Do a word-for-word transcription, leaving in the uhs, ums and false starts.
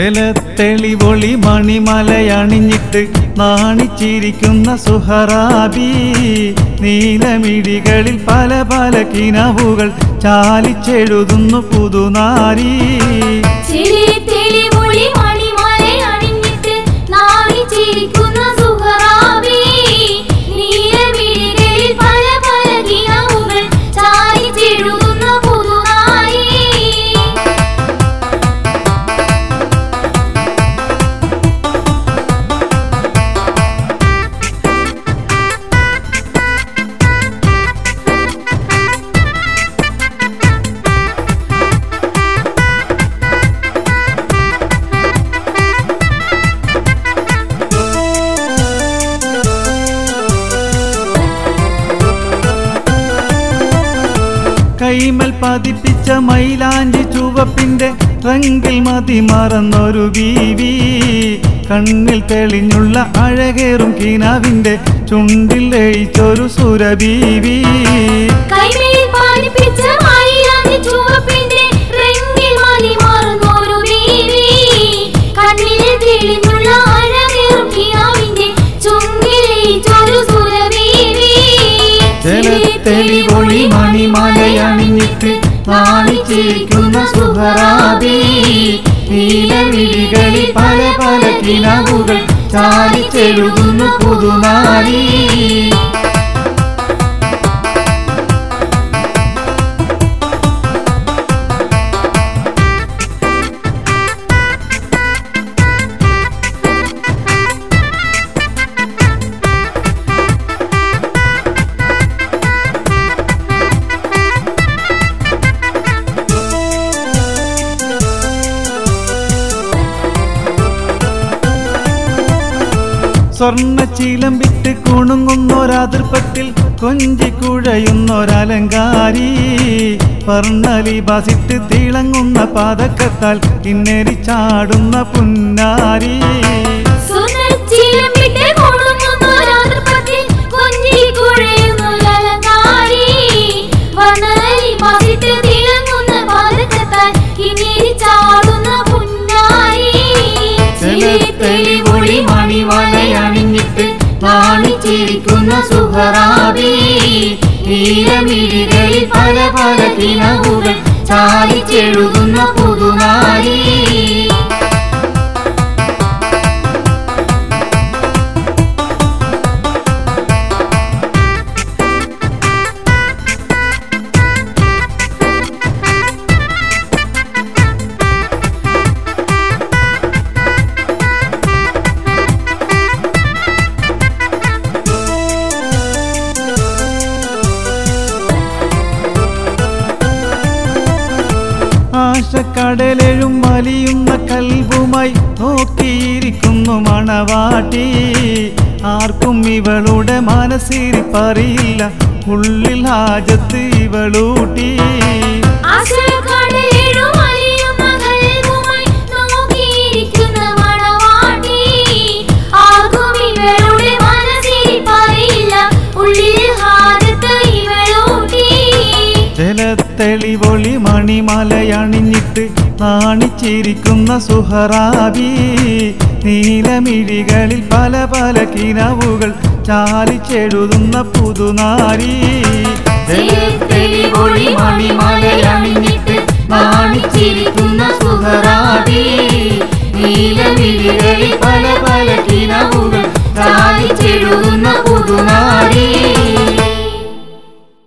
ജലത്തെളിവൊളി മണിമലയണിഞ്ഞിട്ട് നാണിച്ചിരിക്കുന്ന സുഹറാബി, നീലമിഴികളിൽ പല പല കിനാവുകൾ ചാലിച്ചെഴുതുന്നു പുതുനാരി. കൈമൽ പതിപ്പിച്ച മൈലാഞ്ചി ചുവപ്പിന്റെ റങ്കിൽ മതി മറന്നൊരു ബീവി, കണ്ണിൽ തെളിഞ്ഞുള്ള അഴകേറും കിനാവിന്റെ ചുണ്ടിൽ ലയിച്ചൊരു സുരബീവി. ജലത്തെളിവൊളി മണിമലയണിഞ്ഞിട്ട് നാണിച്ചിരിക്കുന്ന സുഹറാബി, നീലമിഴികളിൽ പല പല കിനാവുകൾ ചാലിച്ചെഴുതുന്നു പുതുനാരി. സ്വർണ്ണ ചിലമ്പിട്ട് കുണുങ്ങുന്നൊരാതിർപ്പത്തിൽ കൊഞ്ചി കുഴയുന്നൊരലങ്കാരി, വർണ്ണലിബാസിട്ട് തിളങ്ങുന്ന പാദക്കത്താൽ കിന്നരി ചാടുന്ന പുന്നാരി. ജലത്തെളിവൊളി മണിമലയണിഞ്ഞിട്ട് നാണിച്ചിരിക്കുന്ന സുഹറാബി, നീലമിഴികളിൽ പല പല കിനാവുകൾ ചാലിച്ചെഴുതുന്ന പുതുനാരി. ആശക്കടലെഴും വലിയുന്ന കൽബുമായി നോക്കിയിരിക്കുന്നു മണവാട്ടി, ആർക്കും ഇവളുടെ മനസ്സിരിപ്പറിയില്ല, ഉള്ളിൽ ഹാജത്ത് ഇവളൂട്ടി. ജലത്തെളിവൊളി മണിമലയണിഞ്ഞിട്ട് നാണിച്ചിരിക്കുന്ന സുഹറാബി, നീലമിഴികളിൽ പല പല കിനാവുകൾ ചാലിച്ചെഴുതുന്ന പുതുനാരി. ജലത്തെളിവൊളി മണിമലയണിഞ്ഞിട്ട് നാണിച്ചിരിക്കുന്ന സുഹറാബി, നീലമിഴികളിൽ പല പല കിനാവുകൾ ചാലിച്ചെഴുതുന്ന പുതുനാരി.